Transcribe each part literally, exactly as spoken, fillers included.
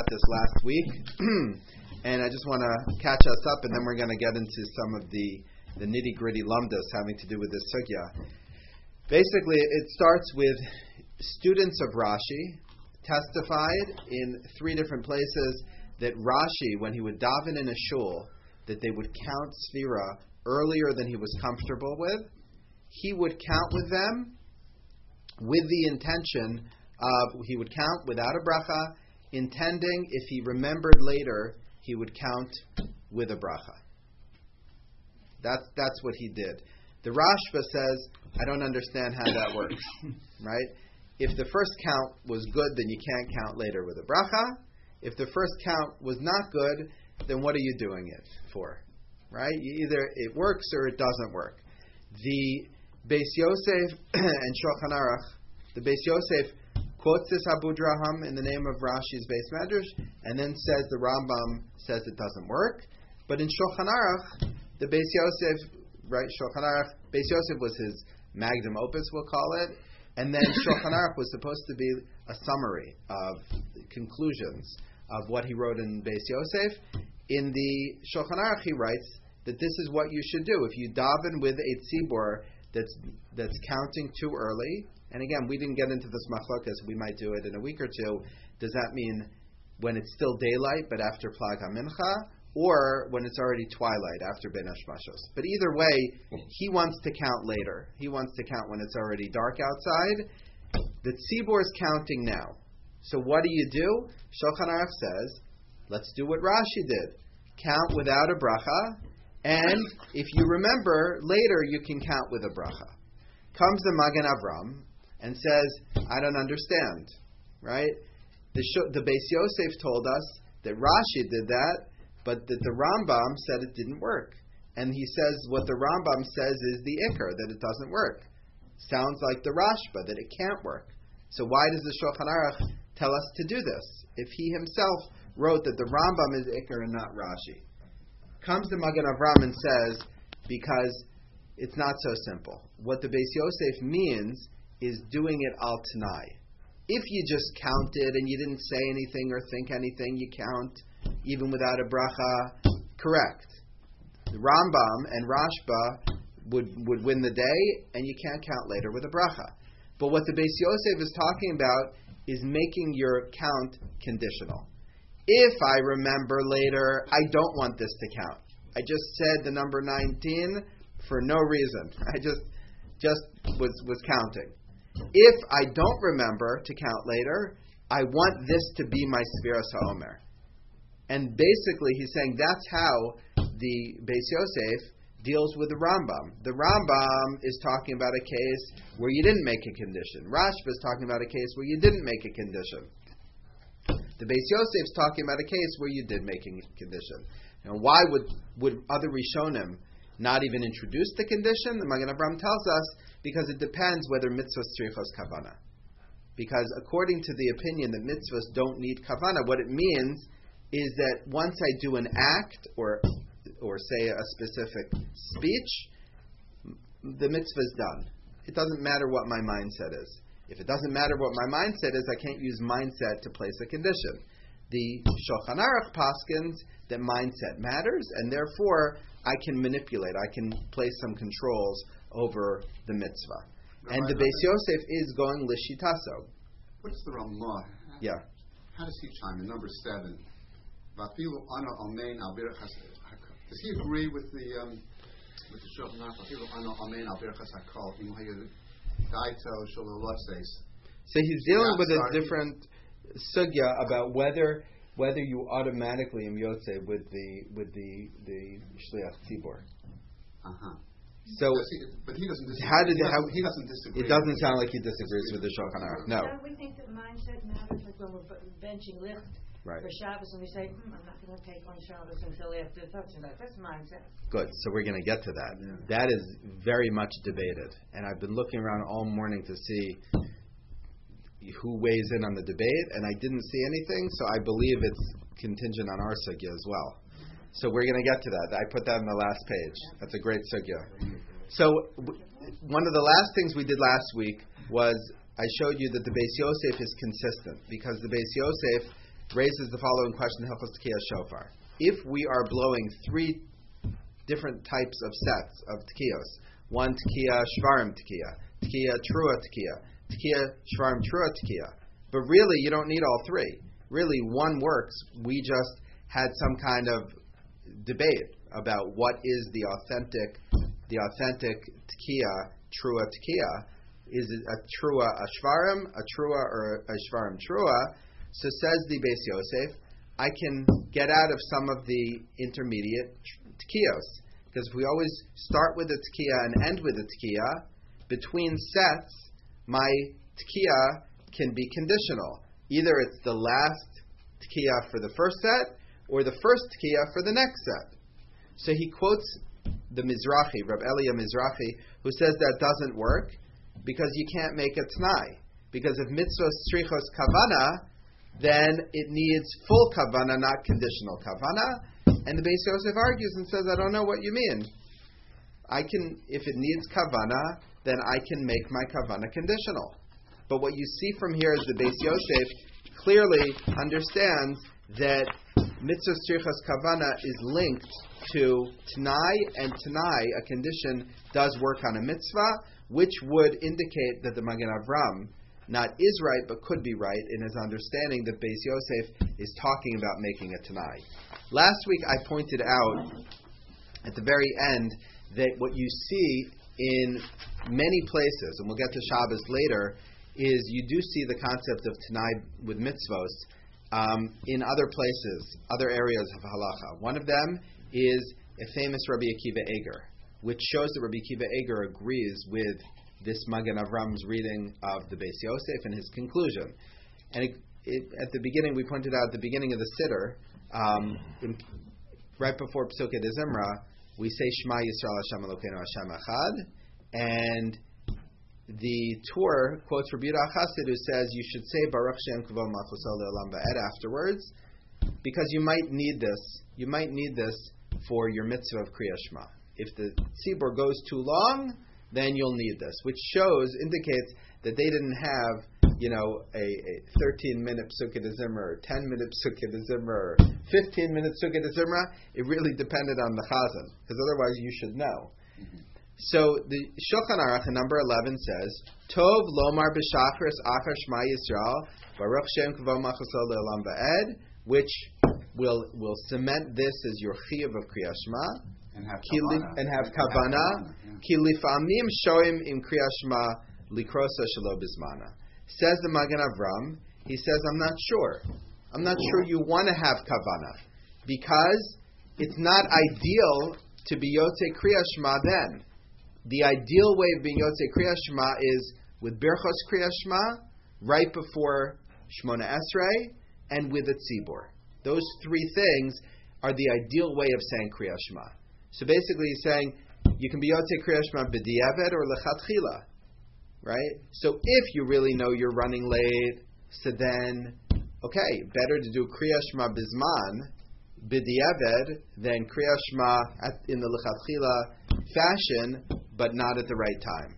this last week, and I just want to catch us up, and then we're going to get into some of the, the nitty-gritty lumdas having to do with this sugya. Basically, it starts with students of Rashi testified in three different places that Rashi, when he would daven in a shul, that they would count Sfira earlier than he was comfortable with. He would count with them with the intention of, he would count without a bracha, intending if he remembered later, he would count with a bracha. That's, that's what he did. The Rashba says, I don't understand how that works, right? If the first count was good, then you can't count later with a bracha. If the first count was not good, then what are you doing it for, right? You either it works or it doesn't work. The Beis Yosef and Shulchan Aruch, the Beis Yosef quotes this Abudraham in the name of Rashi's Beis Medrash, and then says the Rambam says it doesn't work. But in Shulchan Aruch, the Beis Yosef, right? Shulchan Aruch, Beis Yosef was his magnum opus, we'll call it, and then Shulchan Aruch was supposed to be a summary of conclusions of what he wrote in Beis Yosef. In the Shulchan Aruch, he writes that this is what you should do if you daven with a tzibor that's that's counting too early. And again, we didn't get into this machlokas. We might do it in a week or two. Does that mean when it's still daylight but after Plag HaMincha, or when it's already twilight after Ben Hashmashos? But either way, he wants to count later. He wants to count when it's already dark outside. The tzibor is counting now. So what do you do? Shulchan Aruch says, let's do what Rashi did. Count without a bracha, and if you remember, later you can count with a bracha. Comes the Magen Avram and says, I don't understand, right? The, the Beis Yosef told us that Rashi did that, but that the Rambam said it didn't work. And he says what the Rambam says is the ikar, that it doesn't work. Sounds like the Rashba, that it can't work. So why does the Shulchan Aruch tell us to do this if he himself wrote that the Rambam is ikar and not Rashi? Comes the Magen Avram and says, because it's not so simple. What the Beis Yosef means is doing it al tanai. If you just counted and you didn't say anything or think anything, you count even without a bracha. Correct. The Rambam and Rashba would, would win the day, and you can't count later with a bracha. But what the Beis Yosef is talking about is making your count conditional. If I remember later, I don't want this to count. I just said the number nineteen for no reason. I just just was was counting. If I don't remember to count later, I want this to be my Sfiras HaOmer. And basically he's saying that's how the Beis Yosef deals with the Rambam. The Rambam is talking about a case where you didn't make a condition. Rashba is talking about a case where you didn't make a condition. The Beis Yosef is talking about a case where you did make a condition. Now, why would, would other Rishonim not even introduce the condition? The Magen Avram tells us because it depends whether mitzvahs tzrichos kavana. Because according to the opinion that mitzvahs don't need kavana, what it means is that once I do an act or or say a specific speech, the mitzvah is done. It doesn't matter what my mindset is. If it doesn't matter what my mindset is, I can't use mindset to place a condition. The Shulchan Aruch paskins that mindset matters, and therefore I can manipulate, I can place some controls over the mitzvah. No, and the Beis Yosef is going lishitaso. What's the Ramah? Yeah. How does he chime in? Number seven. Vafilu ana amen al birchas. Does he agree with the um, with the Shulchan Aruch? Vafilu ana amen al birchas hakol im hayu daito shaloloseis. So he's dealing with a different sugya about whether whether you automatically im yotze with the with the the shliach tzibor. Uh huh. So, he, but he doesn't disagree. How did he, how, doesn't, he doesn't disagree. It doesn't sound like he disagrees with the Shulchan Aruch. No. Don't we think that mindset matters? Like when we're benching licht right. for Shabbos, and we say, hmm, "I'm not going to take on Shabbos until after the touch." That's mindset. Good. So we're going to get to that. Yeah. That is very much debated, and I've been looking around all morning to see who weighs in on the debate, and I didn't see anything. So I believe it's contingent on our sugya as well. So we're going to get to that. I put that on the last page. That's a great sugya. So w- one of the last things we did last week was I showed you that the Beis Yosef is consistent because the Beis Yosef raises the following question: Hilchos Tekiya Shofar. If we are blowing three different types of sets of tekiyos, one tekiya shvarim tekiya, tekiya trua tekiya, tekiya shvarim trua tekiya, but really you don't need all three. Really, one works. We just had some kind of debate about what is the authentic, the authentic tekiya, trua tekiya. Is it a trua a shvarim, a trua or a shvarim trua? So says the Beis Yosef, I can get out of some of the intermediate tekiyos, because if we always start with a tekiya and end with a tekiya, between sets, my tekiya can be conditional. Either it's the last tekiya for the first set, or the first tekiya for the next set. So he quotes the Mizrahi, Reb Elia Mizrahi, who says that doesn't work, because you can't make a t'nai. Because if mitzvah strichos kavana, then it needs full kavana, not conditional kavana. And the Beis Yosef argues and says, I don't know what you mean. I can, if it needs kavana, then I can make my kavana conditional. But what you see from here is the Beis Yosef clearly understands that mitzvah strichos kavana is linked to t'nai, and t'nai, a condition, does work on a mitzvah, which would indicate that the Magen Avram not is right, but could be right in his understanding that Beis Yosef is talking about making a Tanai. Last week I pointed out at the very end that what you see in many places, and we'll get to Shabbos later, is you do see the concept of Tanai with mitzvos um, in other places, other areas of halacha. One of them is a famous Rabbi Akiva Eger, which shows that Rabbi Akiva Eger agrees with this Magen Avram's reading of the Beis Yosef and his conclusion. And it, it, at the beginning, we pointed out at the beginning of the Siddur, um, in, right before Pesukei de Zimra, we say Shema Yisrael Hashem Elokeinu Hashem Echad, and the Torah quotes Rabbi Yehuda Chassid, who says you should say Baruch Shem Kavod Malchuso Le'olam Va'ed afterwards, because you might need this. You might need this for your mitzvah of Kriyas Shema. If the tzibur goes too long, then you'll need this, which shows, indicates that they didn't have, you know, a, a thirteen-minute Pesukei de Zimra, or ten-minute Pesukei de Zimra, or fifteen-minute Pesukei de Zimra. It really depended on the Chazan, because otherwise you should know. Mm-hmm. So the Shulchan Aruch in number eleven says, Tov lomar b'shachris achar Shema Yisrael, Baruch Shem Kavod Malchuso Le'olam Va'ed, which will will cement this as your chiyuv of Kriyas Shema. And have Ki, kavana. And have kavana. Ki lifamim shoim im Kriyas Shema likrosa shelo bizmana. Says the Magen Avram, he says, I'm not sure. I'm not sure you want to have kavana, because it's not ideal to be yotzei Kriyas Shema then. The ideal way of being yotzei Kriyas Shema is with Birchos Kriyas Shema, right before Shmona Esrei, and with a tzibur. Those three things are the ideal way of saying Kriyas Shema. So basically he's saying, you can be yotzei Kriyas Shema b'diavad or lechatchila, right? So if you really know you're running late, so then, okay, better to do Kriyas Shema bizman, b'diavad, than Kriyas Shema at, in the lechatchila fashion, but not at the right time.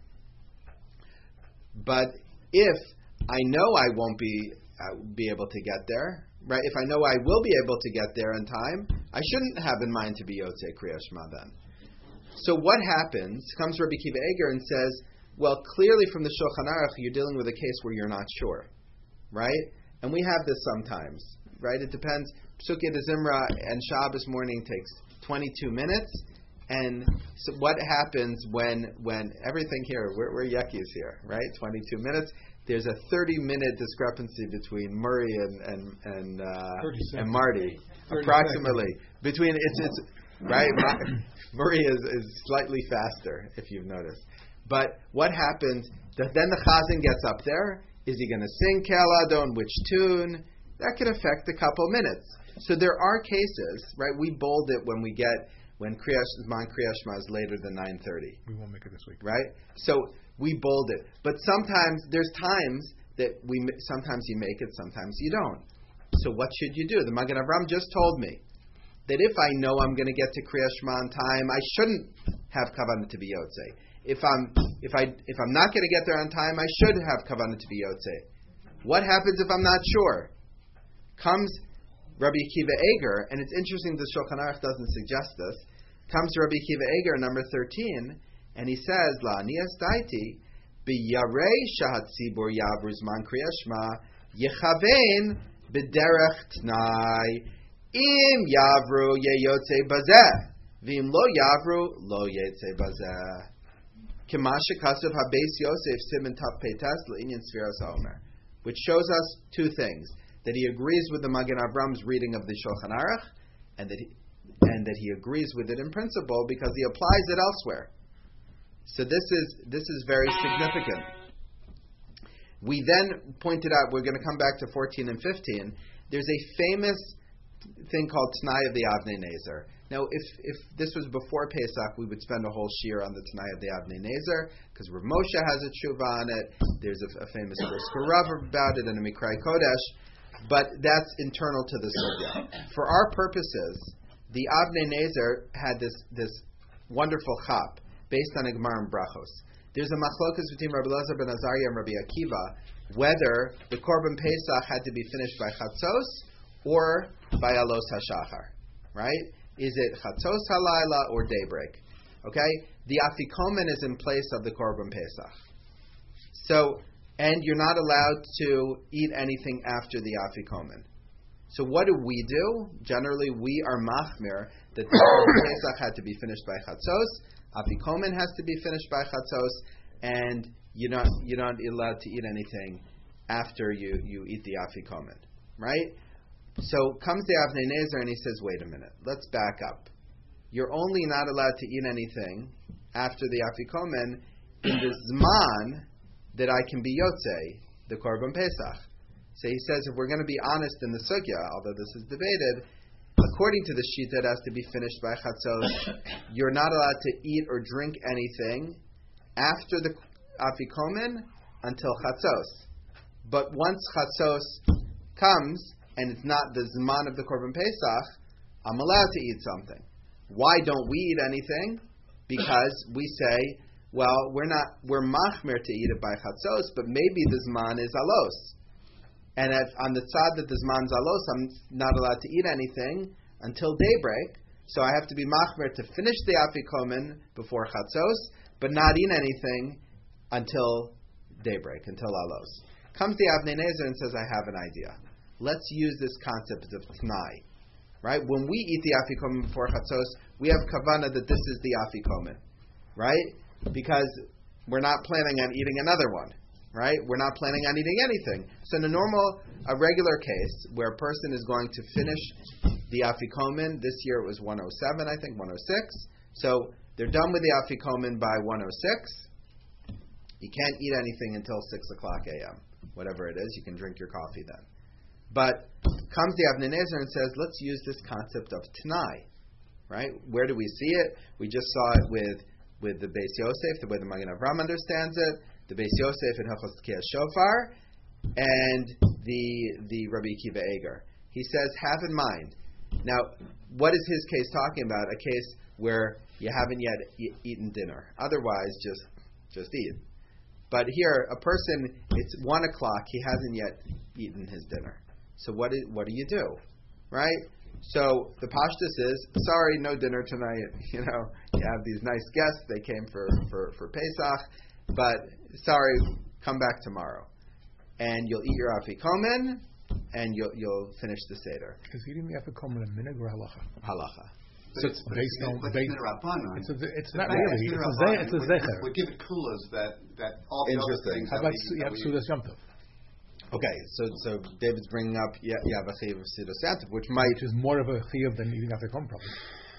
But if I know I won't be uh, be able to get there, right? If I know I will be able to get there in time, I shouldn't have in mind to be yotzei Kriyas Shema then. So what happens? Comes Rabbi Akiva Eger and says, well, clearly from the Shulchan Aruch, you're dealing with a case where you're not sure, right? And we have this sometimes, right? It depends. Pesukei de Zimra and Shabbos morning takes twenty-two minutes. And so what happens when when everything here, we're, we're yuckies here, right? twenty-two minutes. There's a thirty-minute discrepancy between Murray and and and, uh, and Marty, approximately. Seconds. Between it's it's right. Murray is, is slightly faster, if you've noticed. But what happens? Then the Chazan gets up there. Is he going to sing Kel Adon? Which tune? That could affect a couple minutes. So there are cases, right? We bold it when we get. When Kriyas Zman Kriyas Shema is later than nine thirty. We won't make it this week. Right? So we bold it. But sometimes, there's times that we, sometimes you make it, sometimes you don't. So what should you do? The Magen Avram just told me that if I know I'm going to get to Kriyas Shema on time, I shouldn't have kavanah to be yotzei. If I'm, if I, if I'm not going to get there on time, I should have kavanah to be yotzei. What happens if I'm not sure? Comes Rabbi Akiva Eger, and it's interesting the Shulchan Aruch doesn't suggest this, comes to Rabbi Akiva Eger, number thirteen, and he says, La'aniyas daiti, b'yarei shahat tzibur yavru zman kriyas shma, yechavein b'derech t'nai, im yavru yeyotze bazeh, v'im lo yavru lo yeyotze bazeh. Kemasha kasav habeis Yosef siman taf peitas l'inyan sfiras haomer, which shows us two things: that he agrees with the Magen Avram's reading of the Shulchan Aruch, and that he, and that he agrees with it in principle because he applies it elsewhere. So this is this is very significant. We then pointed out, we're going to come back to fourteen and fifteen. There's a famous thing called T'nai of the Avnei Nezer. Now, if if this was before Pesach, we would spend a whole shiur on the T'nai of the Avnei Nezer, because Rav Moshe has a tshuva on it. There's a, a famous Brisker Rav about it and a Mikrai Kodesh, but that's internal to the sugya. For our purposes, the Avnei Nezer had this this wonderful chap based on a Gemara in Brachos. There's a machlokas between Rabbi Elazar ben Azariah and Rabbi Akiva whether the Korban Pesach had to be finished by Chatzos or by Alos HaShachar, right? Is it Chatzos Halayla or daybreak? Okay? The Afikomen is in place of the Korban Pesach. So, and you're not allowed to eat anything after the Afikomen. So what do we do? Generally, we are machmir that the Korban Pesach had to be finished by Chatzos, Afikomen has to be finished by Chatzos, and you're not, you're not allowed to eat anything after you, you eat the Afikomen, right? So comes the Avnei Nezer and he says, wait a minute, let's back up. You're only not allowed to eat anything after the Afikomen in the Zman that I can be Yotzei, the Korban Pesach. So he says, if we're going to be honest in the Sugya, although this is debated, according to the Shita, it has to be finished by Chatzos. You're not allowed to eat or drink anything after the Afikomen until Chatzos. But once Chatzos comes, and it's not the Zman of the Korban Pesach, I'm allowed to eat something. Why don't we eat anything? Because we say, well, we're not, we're machmir to eat it by Chatzos, but maybe the Zman is Alos. And if on the tzad that the Zman is Alos, I'm not allowed to eat anything until daybreak, so I have to be machmir to finish the Afikomen before Chatzos, but not eat anything until daybreak, until Alos. Comes the Avnei Nezer and says, I have an idea. Let's use this concept of T'nai. Right? When we eat the Afikomen before Chatzos, we have kavanah that this is the Afikomen. Right? Because we're not planning on eating another one. Right? We're not planning on eating anything. So in a normal, a regular case, where a person is going to finish the Afikomen, this year it was one oh seven, I think, one oh six. So they're done with the Afikomen by one oh six. You can't eat anything until six o'clock a.m. Whatever it is, you can drink your coffee then. But comes the Avnei Nezer and says, let's use this concept of T'nai. Right? Where do we see it? We just saw it with, with the Beis Yosef, the way the Magen Avram understands it, the Beis Yosef in Hilchos Tkiyas Shofar, and the the Rabbi Akiva Eger. He says, have in mind. Now, what is his case talking about? A case where you haven't yet e- eaten dinner. Otherwise, just just eat. But here, a person, it's one o'clock, he hasn't yet eaten his dinner. So what is, what do you do? Right? So the pashtus is, sorry, no dinner tonight. You know, you have these nice guests, they came for, for, for Pesach, but sorry, come back tomorrow. And you'll eat your afikomen, and you'll you'll finish the Seder. Is eating the afikomen a minhag or halacha? Halacha. But So it's based on but based. it's, It's, a, it's not It's really. It's a ze- it's a zecher. We give it kulas that that all the other Interesting. things. How that about we- you have that we- Sudas Yom Tov, Okay, so so David's bringing up Yavachiv of Siddur Santiv, which might which is more of a chiyuv than eating afikomen, probably.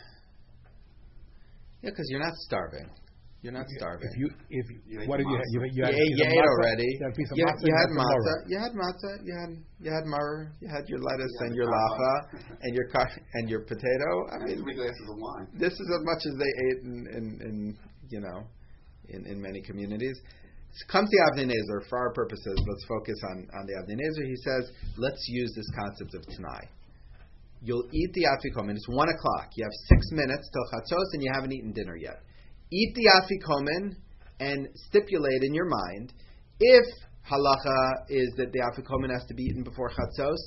yeah, because you're not starving. You're not starving. If you if You ate what did you matzah. have? You, you, You had ate, a piece you of ate matzah, already. You had a piece of You, matzah. you had and matzah. maror. You had matzah. You had you had maror. You had your lettuce You had and the your kava. lafa and your car- and your potato. I and mean, three glasses of wine. this is as much as they ate in, in, in you know in, in many communities. Comes the Avnei Nezer. For our purposes, let's focus on, on the Avnei Nezer. He says, let's use this concept of T'nai. You'll eat the afikomen. It's one o'clock. You have six minutes till chatzos, and you haven't eaten dinner yet. Eat the afikomen and stipulate in your mind, if halacha is that the afikomen has to be eaten before chatzos,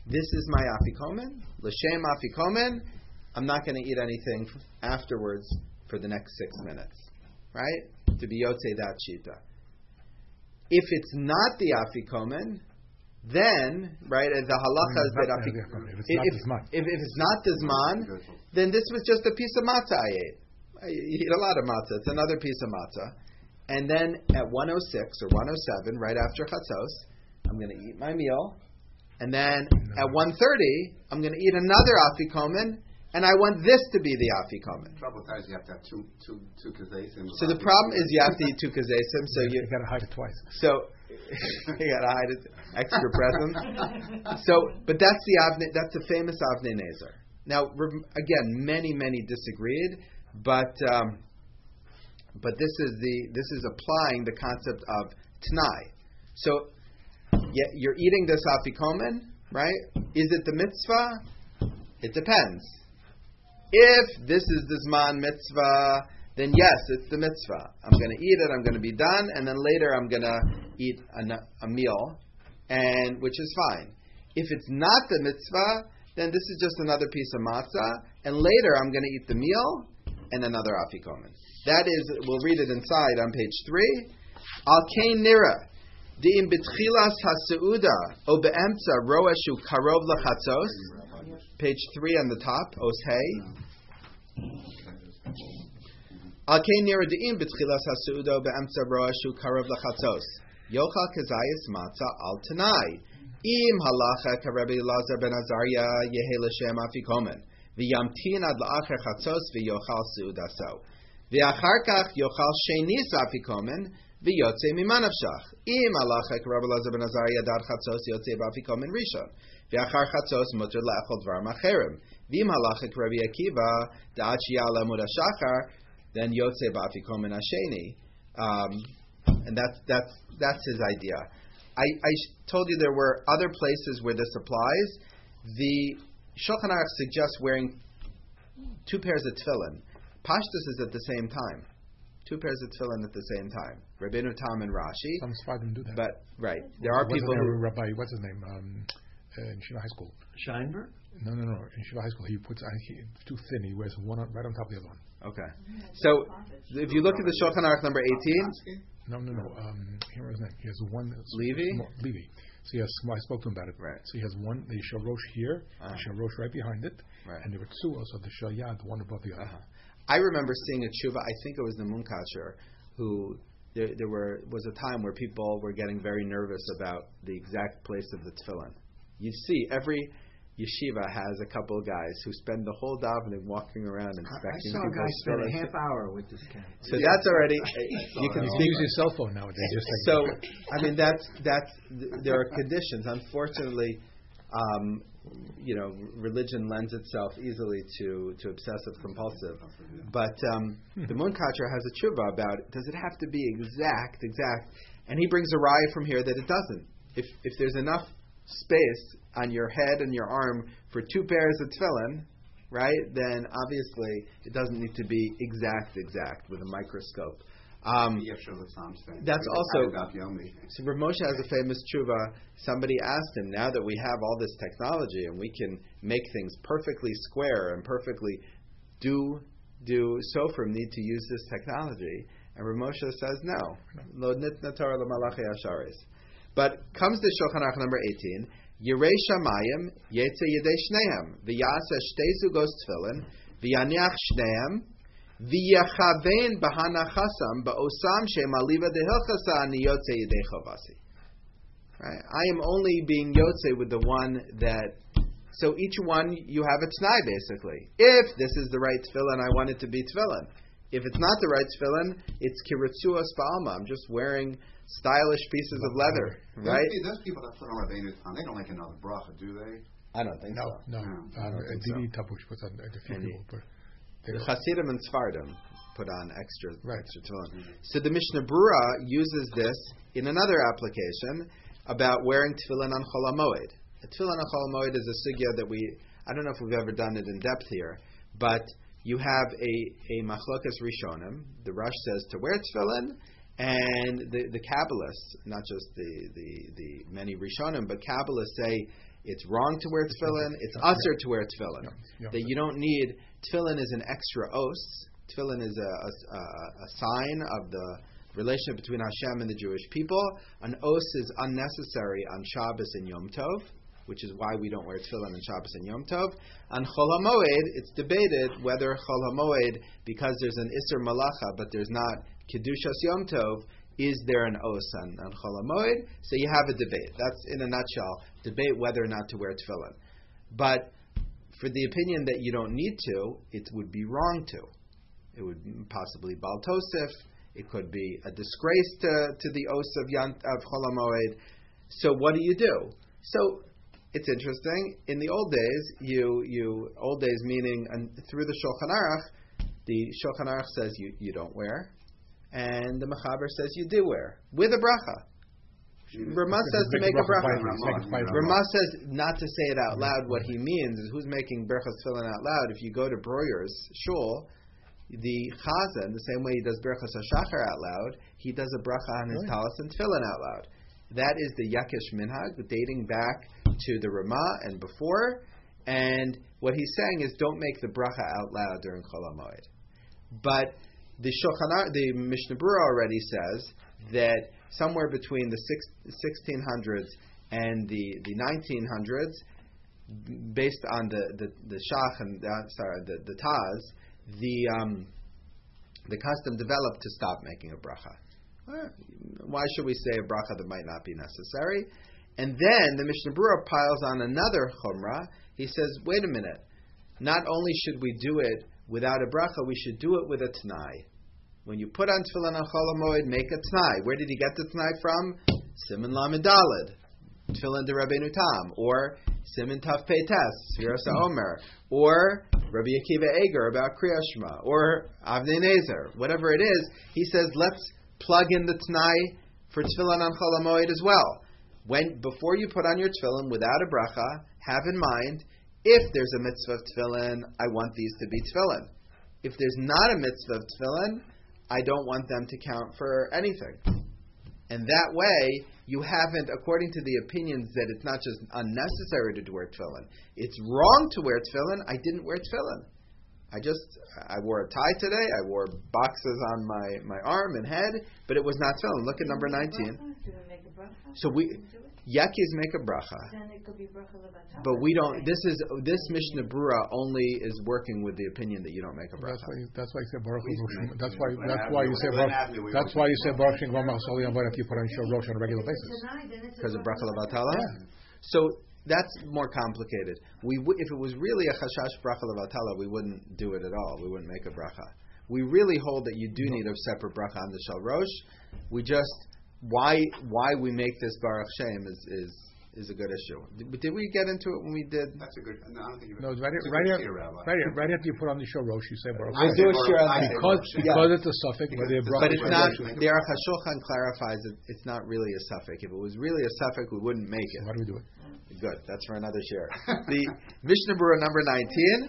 this is my afikomen, l'shem afikomen. I'm not going to eat anything afterwards for the next six minutes, right? To be yotzei that shita. If it's not the afikomen, then, right, as the halacha is that afikomen. If, if, if, if it's not the zman, then this was just a piece of matzah I ate. I eat a lot of matzah. It's another piece of matzah. And then at one oh six or one oh seven, right after chatzos, I'm going to eat my meal. And then at one thirty, I'm going to eat another afikomen, and I want this to be the afikomen. The trouble is you have to have two two two kazesim. So the problem is you have to eat two kazesim. So you, you got to hide it twice. So you got to hide it, extra presents. So, but that's the avnei, that's the famous Avnei Nezer. Now, again, many many disagreed, but um, but this is the this is applying the concept of t'nai. So. Yeah, you're eating this afikomen, right? Is it the mitzvah? It depends. If this is the zman mitzvah, then yes, it's the mitzvah. I'm going to eat it, I'm going to be done, and then later I'm going to eat a, a meal, and which is fine. If it's not the mitzvah, then this is just another piece of matzah, and later I'm going to eat the meal and another afikomen. That is, we'll read it inside on page three. Al kein nira. Di'im betchilas haseuda o be'emtza roashu karov lachatzos. Page three on the top. Os hey. Al kein nira di'im betchilas haseuda o be'emtza roashu karov lachatzos. Yochal kezayis matzah al tanai. Im halacha karebi Elazar ben Azariah yehe l'shem afikomen. V'yamtin ad la'acher chatzos v'yochal seudaso. V'achar kach yochal shenis afikomen. V'yotzei mimanavshach. Im halacha Rabbi Elazar ben Azariah dad chatzos yotzei b'afikomen rishon. V'achar chatzos muter le'echol dvar macherim. V'im halacha Rabbi Akiva dad shi'ala amud hashachar, then yotzei b'afikomen hasheni. Um, and that's that's that's his idea. I, I told you there were other places where this applies. The Shulchan Aruch suggests wearing two pairs of tefillin. Pashtus is at the same time. Two pairs of tefillin at the same time. Rabbeinu Tam and Rashi. Some Sfardim do that. But right, there are what's people who who Rabbi, what's his name? Um, uh, in Shiva High School. Scheinberg? No, no, no. In Shiva High School, he puts uh, he, too thin. He wears one on, right on top of the other one. Okay. So if you look at the Shulchan Aruch number eighteen. No, no, no. Um, here is his name. He has one. Levi. Small, Levi. So he has. I spoke to him about it. Right. So he has one. The Shalosh here. Uh-huh. The Shalosh right behind it. Right. And there were two also. The Shalyad, one above the other. Uh-huh. I remember seeing a tshuva. I think it was the Munkasher, who there, there were was a time where people were getting very nervous about the exact place of the tefillin. You see, every yeshiva has a couple of guys who spend the whole davening walking around inspecting I saw a guy people's spend tefillin. a half hour with this guy. So yeah. That's already you can You speak. use your cell phone nowadays. Just like So I mean that's that's there are conditions. Unfortunately, um, you know, religion lends itself easily to, to obsessive compulsive. But um, the Munkatcher has a tshuva about does it have to be exact, exact? And he brings a raya from here that it doesn't. If if there's enough space on your head and your arm for two pairs of tefillin, right, then obviously it doesn't need to be exact, exact with a microscope. Um, that's also, so Rav Moshe has a famous tshuva. Somebody asked him, now that we have all this technology and we can make things perfectly square and perfectly, do do Sofrim need to use this technology? And Rav Moshe says no. Lo nitna Torah l'malachi asharis. But comes to Shulchan Aruch number eighteen, Yirei Shamayim Yetze Yedei Shneim V'yasa Shtei Zugos Tefillin V'yaniach Shneim V'yachavein B'hanachasam Ba'osam She'maliva Dehilchasa Niyotze Yedei Chavasi. Right? I am only being Yotze with the one that. So each one you have a t'nai basically. If this is the right tefillin, I want it to be tefillin. If it's not the right tefillin, it's kiritzuas ba'alma. I'm just wearing stylish pieces of leather, right? Those, those people that put on Rabbeinu Tam, they don't like another bracha, do they? I don't think no, so. No, no. no um, I D V Tabush puts on a few people, but the Hasidim and Sfardim put on extra, right. extra tefillin. Mm-hmm. So the Mishnah Berurah uses this in another application about wearing tefillin on Chol HaMoed. A tefillin on Chol HaMoed is a sugya that we, I don't know if we've ever done it in depth here, but you have a, a machlokas rishonim. The Rosh says to wear tefillin, and the, the Kabbalists, not just the, the, the many rishonim, but Kabbalists say it's wrong to wear tefillin, it's usher to wear tefillin. Yeah. Yeah. That you don't need, tefillin is an extra os. Tefillin is a, a, a sign of the relationship between Hashem and the Jewish people. An os is unnecessary on Shabbos and Yom Tov, which is why we don't wear tefillin on Shabbos and Yom Tov. On Chol HaMoed, it's debated whether Chol HaMoed, because there's an Isser Malacha, but there's not Kedushas Yom Tov, is there an os on, on Chol HaMoed? So you have a debate. That's, in a nutshell, debate whether or not to wear tefillin. But for the opinion that you don't need to, it would be wrong to. It would possibly Baal Tosef. It could be a disgrace to, to the os of, Yant, of Chol HaMoed. So what do you do? So it's interesting. In the old days, you you old days meaning um, through the Shulchan Aruch, the Shulchan Aruch says you, you don't wear, and the Mechaber says you do wear with a bracha. Ramah says to make a bracha. Ramah says not to say it out loud. What he means is who's making berachas tefillin out loud. If you go to Breuer's shul, the Chazan, the same way he does berachas hashachar out loud, he does a bracha on his Right. talis and tefillin out loud. That is the Yakish minhag, dating back to the Ramah and before. And what he's saying is, don't make the bracha out loud during Chol HaMoed. But the Shulchan Aruch, the Mishnah Berurah already says that somewhere between the six, sixteen hundreds and the, the nineteen hundreds, based on the the, the Shach and the, sorry the the Taz, the um, the custom developed to stop making a bracha. Why should we say a bracha that might not be necessary? And then the Mishnah Berurah piles on another chumrah. He says, wait a minute. Not only should we do it without a bracha, we should do it with a t'nai. When you put on tefillin on Chol HaMoed, make a t'nai. Where did he get the t'nai from? Siman Lamed Daled, tefillin de Rabbeinu Tam, or Siman Taf Pei Tes, Sfiras HaOmer, or Rabbi Akiva Eger about Kriyas Shema, or Avnei Nezer, whatever it is. He says, let's plug in the t'nai for tefillin on Chol HaMoed as well. When before you put on your tefillin without a bracha, have in mind, if there's a mitzvah of tefillin, I want these to be tefillin. If there's not a mitzvah of tefillin, I don't want them to count for anything. And that way, you haven't, according to the opinions that it's not just unnecessary to wear tefillin, it's wrong to wear tefillin, I didn't wear tefillin. I just, I wore a tie today, I wore boxes on my, my arm and head, but it was not tefillin. Look at number nineteen. So we, Yakis make a bracha. Then it could be bracha levatala. But we don't, this is, this Mishnah Berurah only is working with the opinion that you don't make a bracha. That's why. That's why you say Baruch We- Hu Rosh. That's we- why. Glen That's why you Avenue- say Glen Baruch. Avenue, we That's always why you do say that. Baruch Shem Gomar Soli Yom if you put on Shor Rosh on a regular basis. Because of bracha levatala? Yeah. So that's more complicated. We w- if it was really a chashash bracha levatala, we wouldn't do it at all. We wouldn't make a bracha. We really hold that you do need a separate bracha on the Shal Rosh. We just why why we make this Baruch Shem is is, is a good issue. Did, did we get into it when we did? That's a good. No, I don't think you. No, right, it's a right, good here, shir, Rabbi. right, here, right after you put on the Shor Rosh, you say Baruch. I We'll do say a shir on Baruch- I that. say Because, Baruch Shem. because it's a suffix, Because whether it's a Baruch But Baruch it's Shem. not. Make a The Aruch bracha. HaShulchan clarifies it. It's not really a suffix. If it was really a suffix, we wouldn't make it. How do we do it? Good. That's for another share. The Mishnah Berurah number nineteen.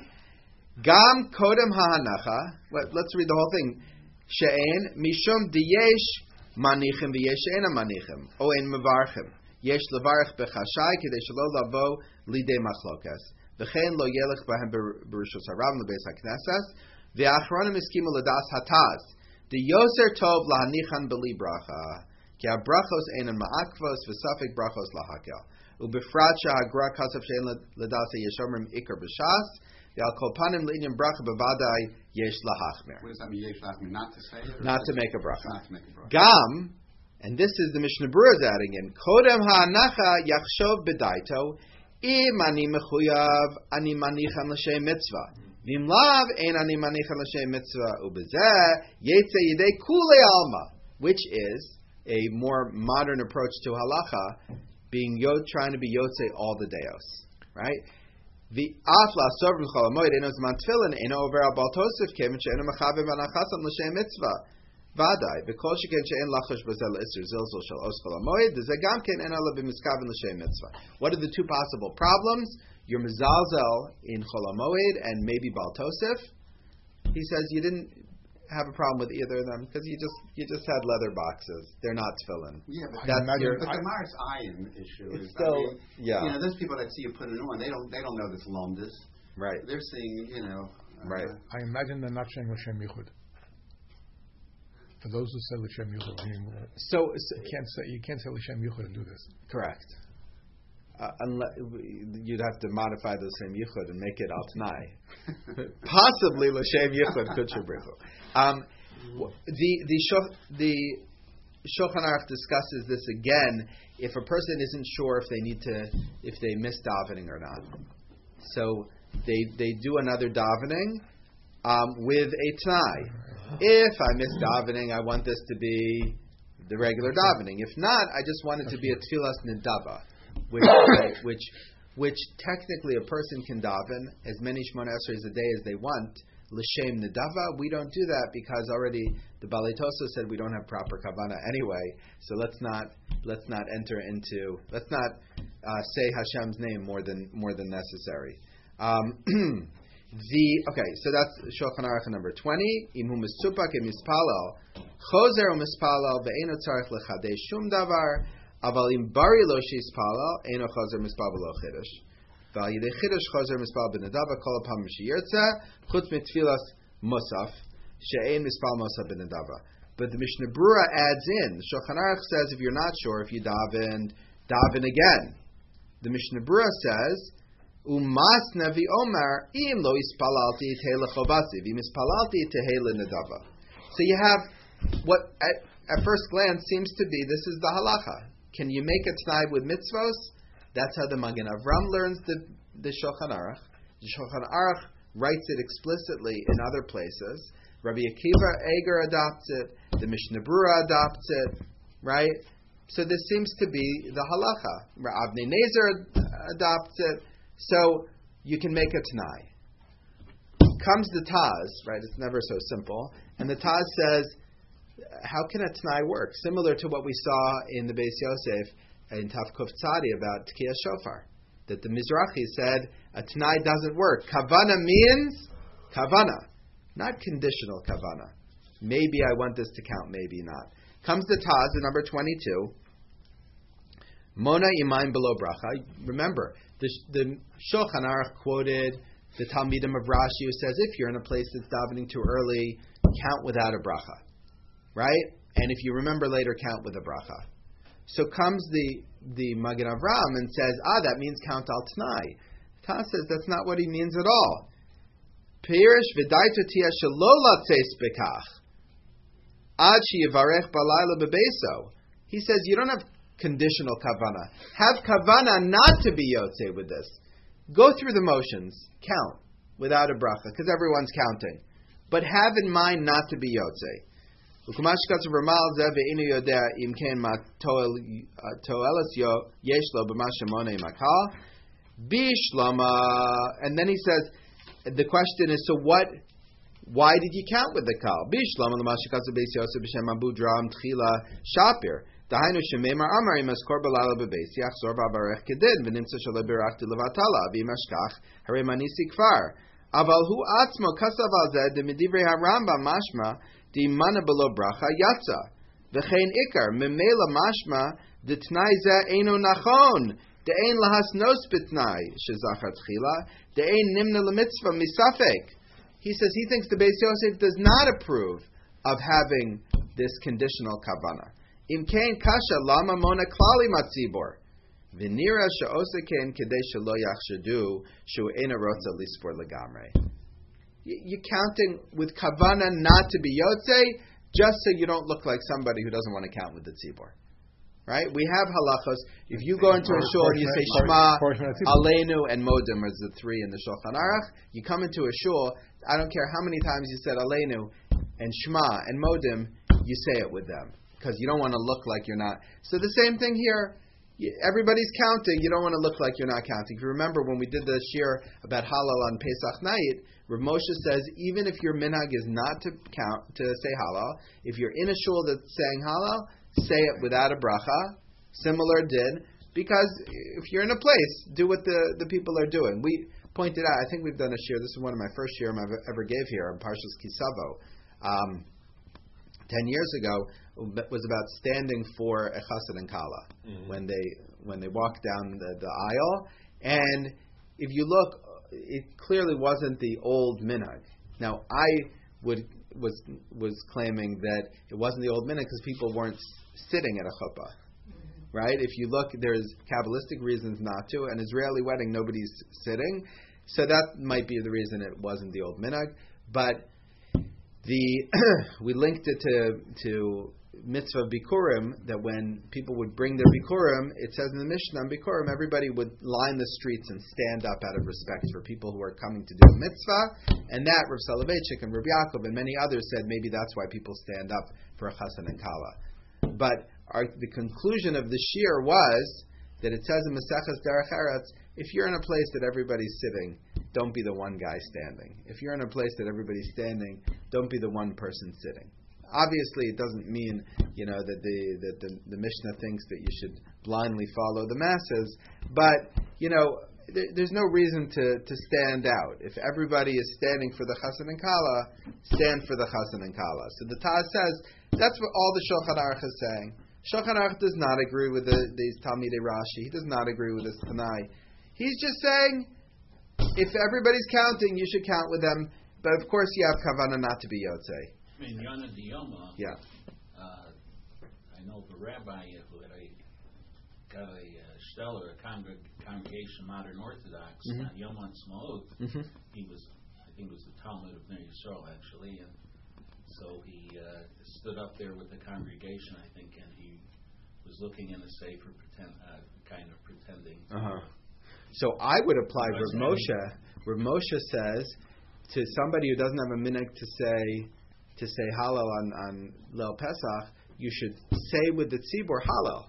Gam kodem ha'hanacha. Let, let's read the whole thing. She'en mishum diyesh manichim v'yesh she'ena manichim. O en mevarchim. Yesh levarich bechashai kedei shelo lavo lidei machlokas. V'chein lo yelech bahem berushos harav lebeis haknesses. V'achronim iskimu ledas hataz. The yoser tov lahanichan beli bracha. Ki ha-brachos enan ma'akvos v'safik brachos lahakel. Ubefrat sha'agra kasav she'en ledas yeshomrim ikar b'shas. Al kol panim le'inyan bracha b'vadai yesh lahachmer. What does that mean? Yesh lachmir? Not to say it. Or Not to just- make a bracha. Not to make a bracha. Gam, and this is the Mishnah Berurah adding in. Kodem ha'anacha yachshov b'daito im ani mechuyav ani manichan l'shem mitzvah. V'im lav ein ani manichan l'shem mitzvah ubezeh yetze yidei kulei alma, which is a more modern approach to halacha, being yo, trying to be yotze all the deos, right? The afla sovrim chol hamoed eno zman tefillin eno over al bal tosef kemen she'eno mechavev anachasam l'shem mitzvah vadai v'kol sheken she'en lachosh bazel l'isur zilzol shel os chol hamoed v'zeh gam ken eno le b'miskaven l'shem mitzvah. What are the two possible problems? You're mezalzel in chol hamoed and maybe bal tosef. He says you didn't. have a problem with either of them because you just you just had leather boxes. They're not tefillin. Yeah, but That's imagine- your. But the Maris Ayin issue It's is, still- I mean, yeah. you know, those people that see you put it on, they don't, they don't know this lumdus. Right. They're seeing, you know. Uh, Right. I imagine they're not saying L'Shem Yichud. For those who say L'Shem Yichud, you So, so can't say you can't say L'Shem Yichud and do this. correct. Uh, unless you'd have to modify the same yichud and make it al t'nai. Possibly l'shem yichud kutshabrichu. Um, the the Shoch, the Shulchan Aruch discusses this again. If a person isn't sure if they need to, if they miss davening or not, so they they do another davening um, with a t'nai. If I miss davening, I want this to be the regular davening. If not, I just want it to be a tefillas nidava. Which, which, which technically a person can daven as many Shemona Esrei a day as they want. L'shem nedava, we don't do that because already the Balei Tosfos said we don't have proper kavanah anyway. So let's not let's not enter into let's not uh, say Hashem's name more than more than necessary. Um, the okay, so that's Shulchan Aruch number twenty. Imhu misupak emispalal chozer umispalal ve'eno tzarich lechadesh shum davar. Aval im bari lo shispala, eno chazer mispal v'lo chidush. V'al yidei chidush chazer mispal b'nedava kol hapam sheyirtza chutz mitfilas musaf she'ein mispal musaf b'nedava. But the Mishnah Brura adds in. Shulchan Aruch says if you're not sure if you daven, daven again. The Mishnah Brura says umas navi omar im lo ispalalti tehei lechovasi v'im ispalalti tehei lenedava. So you have what at, at first glance seems to be this is the halacha. Can you make a t'nai with mitzvos? That's how the Magen Avram learns the, the Shulchan Aruch. The Shulchan Aruch writes it explicitly in other places. Rabbi Akiva Eger adopts it. The Mishnah Brura adopts it. Right? So this seems to be the halacha. Avnei Nezer adopts it. So you can make a t'nai. Comes the Taz, right? It's never so simple. And the Taz says, how can a t'nai work? Similar to what we saw in the Beis Yosef in Tav Kuf Tzadi about Tkiyah Shofar, that the Mizrahi said a t'nai doesn't work. Kavana means kavana, not conditional kavana. Maybe I want this to count, maybe not. Comes the Taz in number twenty-two. Mona imayim below bracha. Remember, the, the Shulchan Aruch quoted the Talmidim of Rashi who says if you're in a place that's davening too early, count without a bracha. Right? And if you remember later, count with a bracha. So comes the the Magen Avram and says, ah, that means count al t'nai. Taz says that's not what he means at all. Pirish v'daito tia shelo latzeis bekach ad sheyivarech balayla bebeso. He says you don't have conditional kavana. Have kavana not to be yotze with this. Go through the motions. Count without a bracha because everyone's counting. But have in mind not to be yotze. And then he says, the question is, so what? Why did you count with the kal? Di mana below bracha yatsa v'chein ikar memela mashma the t'nai ze eino nachon the ein lahas nos b'tnai shezachar tchila the ein nimna lemitzvah misafek. He says he thinks the Beis Yosef does not approve of having this conditional kavana. Im kein kasha lama mona klali matzibor v'nira she'osa ken kedei shelo yachshedu shu eina rotza lispor legamrei. You're counting with kavana not to be yotze, just so you don't look like somebody who doesn't want to count with the tzibor. Right? We have halachos. If you go into a shul and you say Shema, Aleinu, and Modim as the three in the Shulchan Aruch, you come into a shul, I don't care how many times you said Aleinu and Shema and Modim, you say it with them. Because you don't want to look like you're not. So the same thing here. Everybody's counting. You don't want to look like you're not counting. If you remember when we did the shir about halal on Pesach night, Rav Moshe says even if your minhag is not to count to say halal, if you're in a shul that's saying halal, say it without a bracha. Similar din, because if you're in a place, do what the, the people are doing. We pointed out. I think we've done a shir. This is one of my first shirim I've ever gave here on Parshas Kisavo um, ten years ago was about standing for a chassid and kala mm-hmm. when they when they walked down the, the aisle. And if you look, it clearly wasn't the old minhag. Now, I would was was claiming that it wasn't the old minhag because people weren't sitting at a chuppah. Right? If you look, there's Kabbalistic reasons not to. An Israeli wedding, nobody's sitting. So that might be the reason it wasn't the old minhag. But the we linked it to to mitzvah bikurim, that when people would bring their bikurim, it says in the Mishnah on bikurim, everybody would line the streets and stand up out of respect for people who are coming to do a mitzvah. And that Rav Soloveitchik and Rav Yaakov and many others said maybe that's why people stand up for a chassan and kala. But our, the conclusion of the shir was that it says in Maseches Derech Eretz, if you're in a place that everybody's sitting, don't be the one guy standing. If you're in a place that everybody's standing, don't be the one person sitting. Obviously, it doesn't mean, you know, that the that the, the Mishnah thinks that you should blindly follow the masses, but you know, there, there's no reason to, to stand out. If everybody is standing for the chassan and kala, stand for the chassan and kala. So the Taz says that's what all the Shulchan Aruch is saying. Shulchan Aruch does not agree with the, these Talmidei Rashi. He does not agree with this Tanai. He's just saying, if everybody's counting, you should count with them. But of course, you have kavanah not to be yotzei. I mean, Yonah Diyoma, yeah. uh, I know the rabbi who had a, got a uh, stellar a congreg- congregation, modern Orthodox, mm-hmm. on Yom Ha'atzmaut. Mm-hmm. He was, I think it was the Talmud of Ner Yisrael, actually, and so he uh, stood up there with the congregation, I think, and he was looking in a sefer, pretend, uh, kind of pretending. Uh-huh. So I would apply Rav Moshe. Rav Moshe says to somebody who doesn't have a minhag to say to say Hallel on, on Leil Pesach, you should say with the tzibur Hallel.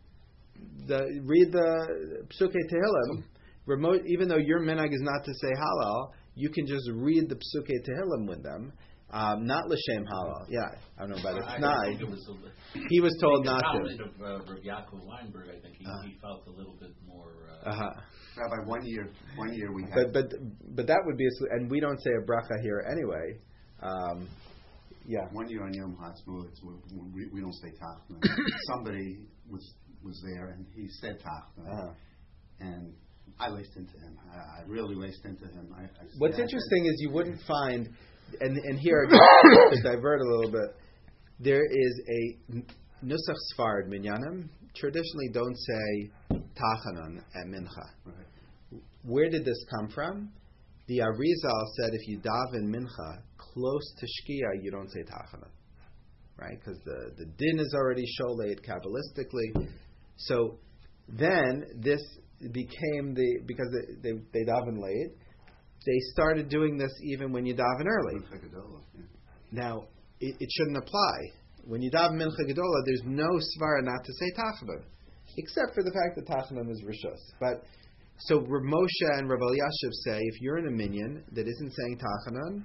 The, read the Psukei Tehillim. Remote, even though your minhag is not to say Hallel, you can just read the Psukei Tehillim with them. Um, not l'shem Hallel. Yeah, I don't know about it. Tonight, he was told not to. The of uh, Rav Yaakov Weinberg, I think he, uh, he felt a little bit more. Uh, uh-huh. Rabbi, one year, one year we But had. but but that would be a, and we don't say a bracha here anyway. Um, yeah. One year on Yom Ha'atzmaut, we, we don't say Tachna. Somebody was was there and he said Tachna, uh-huh. and I laced into him. I, I really laced into him. I, I What's yeah, interesting I, is you wouldn't find, and and here to divert a little bit, there is a Nusach Sfard Minyanim traditionally don't say Tachanan at Mincha. Right. Where did this come from? The Arizal said if you daven Mincha close to Shkia, you don't say Tachanan, right? Because the, the din is already sholeit Kabbalistically. So then this became the, because they, they, they daven late, they started doing this even when you daven early. Yeah. Now, it, it shouldn't apply. When you daven Mincha Gedola, there's no svara not to say Tachanan, except for the fact that Tachanan is Rishus. But so Rav Moshe and Rav Elyashiv say if you're in a minyan that isn't saying Tachanan,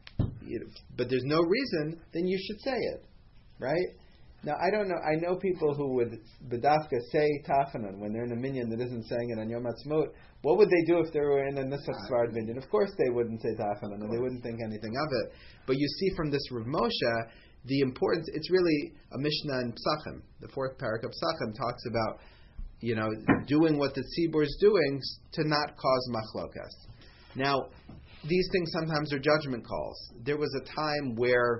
but there's no reason, then you should say it, right? Now I don't know. I know people who would bedafka say Tachanan when they're in a minyan that isn't saying it on Yom Ha'atzmaut. What would they do if they were in a Nusach Sfard minyan? Of course they wouldn't say Tachanan, and they wouldn't think anything of it. But you see from this Rav Moshe the importance. It's really a Mishnah in Psachim. The fourth parak of Psachim talks about, you know, doing what the tzibur is doing to not cause machlokas. Now, these things sometimes are judgment calls. There was a time where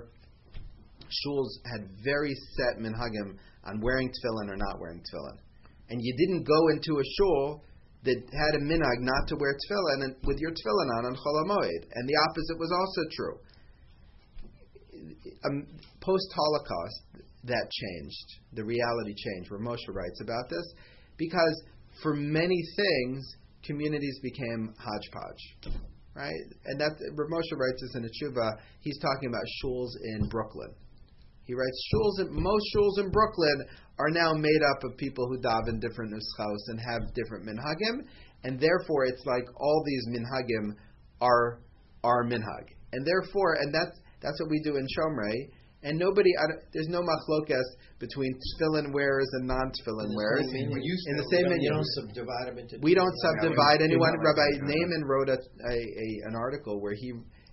shuls had very set minhagim on wearing tefillin or not wearing tefillin, and you didn't go into a shul that had a minhag not to wear tefillin and with your tefillin on on Chol HaMoed, and the opposite was also true. Um, post-Holocaust, that changed. The reality changed. Rav Moshe writes about this because for many things, communities became hodgepodge, right? And that Rav Moshe writes this in a tshuva. He's talking about shuls in Brooklyn. He writes, shuls in, most shuls in Brooklyn are now made up of people who daven different nuschos and have different minhagim, and therefore it's like all these minhagim are are minhag, and therefore, and that's that's what we do in Shomrei. And nobody, there's no machlokas between tefillin wearers and non-tefillin wearers. In the same minyan. You don't subdivide them into. We don't subdivide anyone. Right Rabbi there. Naaman wrote a, a, a an article where he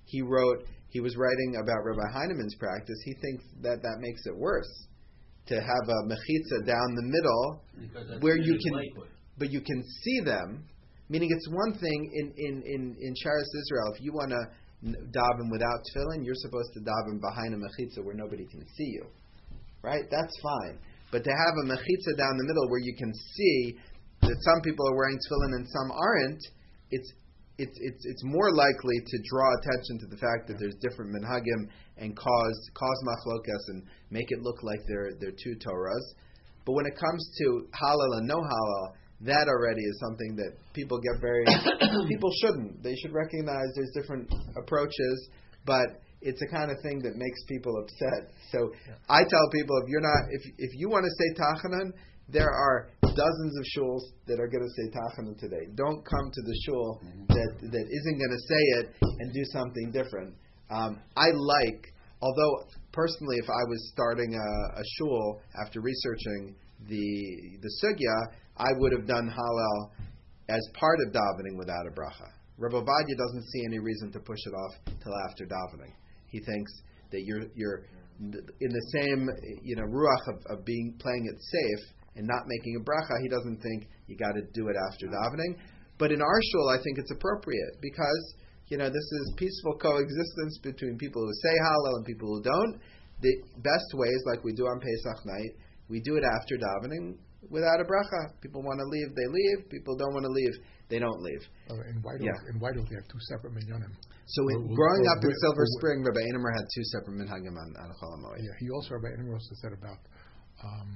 he wrote, he was writing about Rabbi Heinemann's practice. He thinks that that makes it worse to have a mechitza down the middle where you can, Lakewood. but you can see them. Meaning, it's one thing in in in in Sharas Israel. If you want to daven without tefillin, you're supposed to daven behind a mechitza where nobody can see you, right? That's fine. But to have a mechitza down the middle where you can see that some people are wearing tefillin and some aren't, it's it's it's it's more likely to draw attention to the fact that there's different minhagim and cause cause machlokas and make it look like they're they're two Torahs. But when it comes to halal and no halal, that already is something that people get very people shouldn't. They should recognize there's different approaches, but it's a kind of thing that makes people upset. So yeah. I tell people, if you're not, if if you want to say Tachanan, there are dozens of shuls that are going to say Tachanan today. Don't come to the shul that that isn't going to say it and do something different. Um, I like, although personally, if I was starting a, a shul after researching the the sugya, I would have done Hallel as part of davening without a bracha. Rabbi Ovadia doesn't see any reason to push it off till after davening. He thinks that you're you're in the same you know ruach of, of being playing it safe and not making a bracha. He doesn't think you got to do it after davening. But in our shul, I think it's appropriate because you know this is peaceful coexistence between people who say Hallel and people who don't. The best way is like we do on Pesach night. We do it after davening without a bracha. People want to leave, they leave. People don't want to leave, they don't leave. Uh, in White Oak, yeah. in White Oak, they have two separate minyanim. So in, we'll, growing we'll, up in we'll, Silver we'll, Spring, Rabbi Einemer had two separate minhagim on, on Chol HaMoed. Yeah, he also, Rabbi Einemer also said about, um,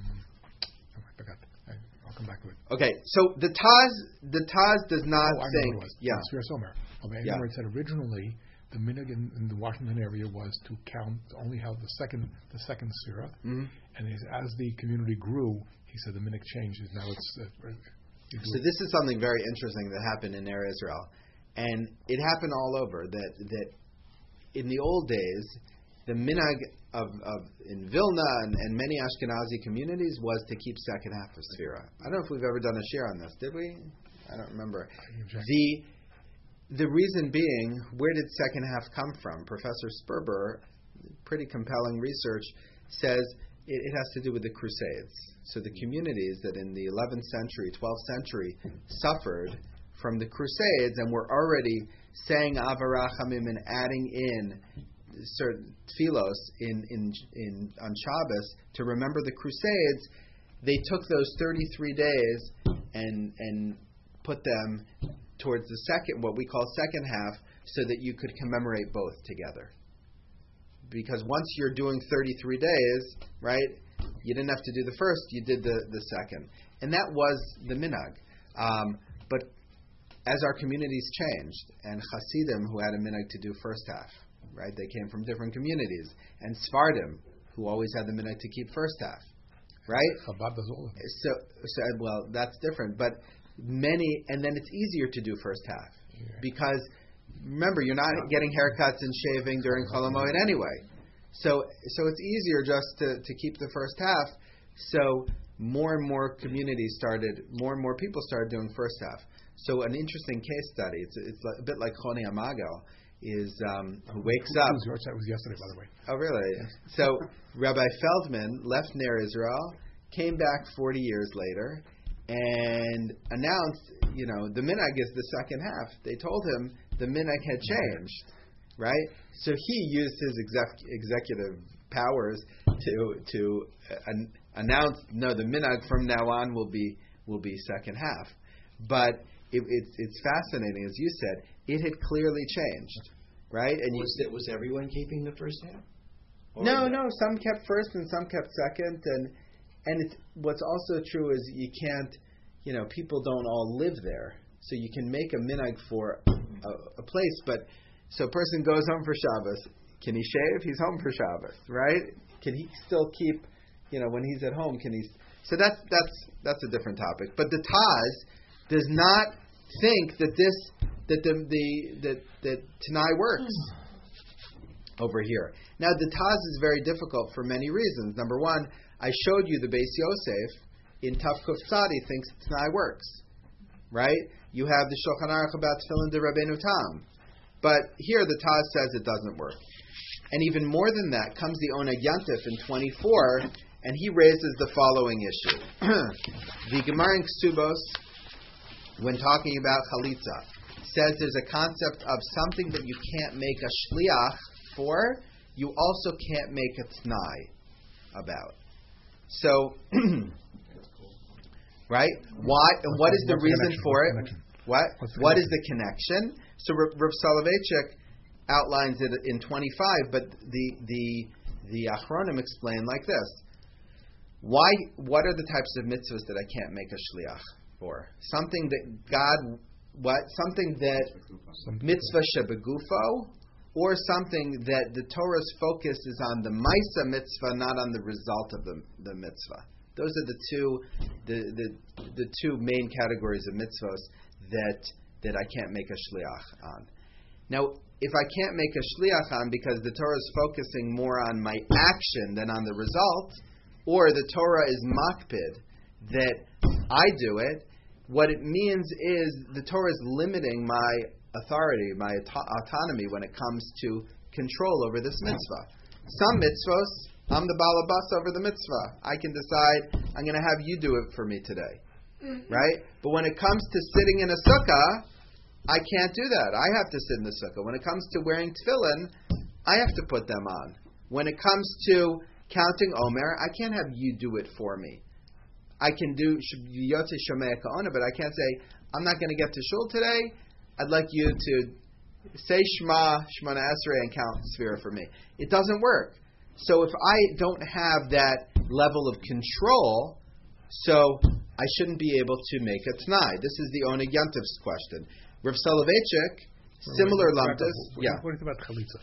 oh, I forgot. I, I'll come back to it. Okay, so the Taz, the Taz does not oh, think, yeah. Sfira Somer. Rabbi Einemer yeah. said originally, the minhag in, in the Washington area was to count only how the second the second sfira, mm-hmm. and as the community grew, he said the minhag changed. Now it's uh, so this is something very interesting that happened in Eretz Israel, and it happened all over. That that in the old days, the minhag of, of in Vilna and, and many Ashkenazi communities was to keep second half of sfira. I don't know if we've ever done a share on this, did we? I don't remember. The The reason being, where did second half come from? Professor Sperber, pretty compelling research, says it, it has to do with the Crusades. So the communities that in the eleventh century, twelfth century suffered from the Crusades and were already saying Avarachamim and adding in certain tefillos in, in, in, on Shabbos to remember the Crusades, they took those thirty-three days and and put them towards the second, what we call second half, so that you could commemorate both together. Because once you're doing thirty-three days, right, you didn't have to do the first, you did the, the second. And that was the minhag. Um, but as our communities changed, and Hasidim, who had a minhag to do first half, right, they came from different communities, and Sfardim, who always had the minhag to keep first half, right? Chabad does all of it. So, so, well, that's different, but many, and then it's easier to do first half yeah. because remember you're not getting haircuts and shaving during Chol HaMoed anyway, so so it's easier just to, to keep the first half. So more and more communities started, more and more people started doing first half. So an interesting case study. It's it's a bit like Choni Amagel is um, who wakes who, up. Whose yard was yesterday, by the way. Oh really? So Rabbi Feldman left Ner Israel, came back forty years later, and announced, you know, the minhag is the second half. They told him the minhag had changed, right? So he used his exec- executive powers to to an- announce, no, the minhag from now on will be will be second half. But it, it's it's fascinating, as you said, it had clearly changed, right? And was you, it was everyone keeping the first half? Or no, no, some kept first and some kept second, and. And it's, what's also true is you can't, you know, people don't all live there. So you can make a minhag for a, a place, but so a person goes home for Shabbos. Can he shave? He's home for Shabbos, right? Can he still keep, you know, when he's at home, can he? So that's that's that's a different topic. But the Taz does not think that this that the the that that Tanai works over here. Now the Taz is very difficult for many reasons. Number one, I showed you the Beis Yosef in Tav Kuf Tzadi thinks Tanai works, right? You have the Shulchan Aruch about Tefillin de Rabbeinu Tam. But here the Taz says it doesn't work. And even more than that comes the Oneg Yantif in twenty-four, and he raises the following issue. The Gemara in Ksubos, when talking about chalitza, says there's a concept of something that you can't make a shliach for, you also can't make a t'nai about. So, right? Why? And what is the reason for it? What? What is the connection? So Rav Soloveitchik outlines it in twenty-five, but the the the Achronim explain like this: Why? What are the types of mitzvahs that I can't make a shliach for? Something that God, what? Something that mitzvah shebegufo, or something that the Torah's focus is on the Maisa mitzvah, not on the result of the the mitzvah. Those are the two the the, the two main categories of mitzvahs that that I can't make a shliach on. Now, if I can't make a shliach on because the Torah is focusing more on my action than on the result, or the Torah is makpid that I do it, what it means is the Torah is limiting my authority, my auto- autonomy when it comes to control over this mitzvah. Some mitzvahs, I'm the balabas over the mitzvah. I can decide I'm going to have you do it for me today. Right? But when it comes to sitting in a sukkah, I can't do that. I have to sit in the sukkah. When it comes to wearing tefillin, I have to put them on. When it comes to counting Omer, I can't have you do it for me. I can do Yotze Shomei Ka'ona, but I can't say, I'm not going to get to shul today. I'd like you to say Shema, Shemona Esrei, and count Sfira for me. It doesn't work. So if I don't have that level of control, so I shouldn't be able to make a t'nai. This is the Oneg Yantiv's question. Rav Soloveitchik, similar lumdas. Yeah. What is about chalitza?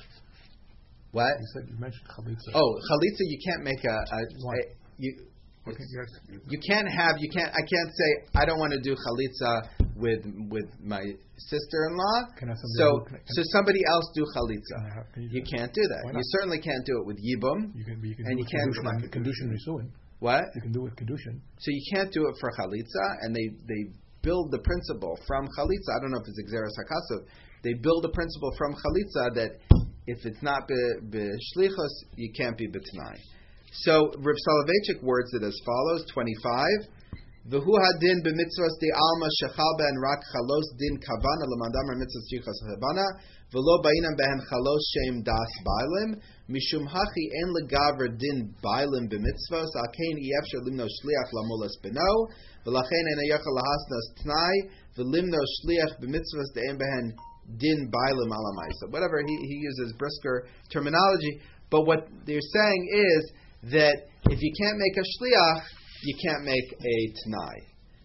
What? You said you mentioned chalitza. Oh, chalitza. You can't make a. a, a you. Okay, yes. You can't have. You can't. I can't say I don't want to do chalitza with with my sister-in-law. Can I have so can, can so somebody else do chalitza. Can I have, can you, you do can't do that. You certainly can't do it with yibum. You can. You can and do you can't kedushin, kedushin nisuin. What? You can do it with kedushin. So you can't do it for chalitza, and they they build the principle from chalitza. I don't know if it's Xeris Hakasuv. They build a principle from chalitza that if it's not b'shlichus, you can't be b'tnai. So Reb Soloveitchik words it as follows: twenty-five. V'hu hadin b'mitzvos de alma shechal ben rak chalos din kavana l'madam mitzvos shlichus habana v'lo ba'inam behen chalos shem das bailim mishum hachi en legaver din bailim b'mitzvos alkein yefshar limno shliach lamulas beno v'lachein en ayachal lahasnas t'nai v'limno shliach b'mitzvos de en behen din bailim alamaisa. Whatever he he uses brisker terminology, but what they're saying is that if you can't make a shliach, you can't make a t'nai.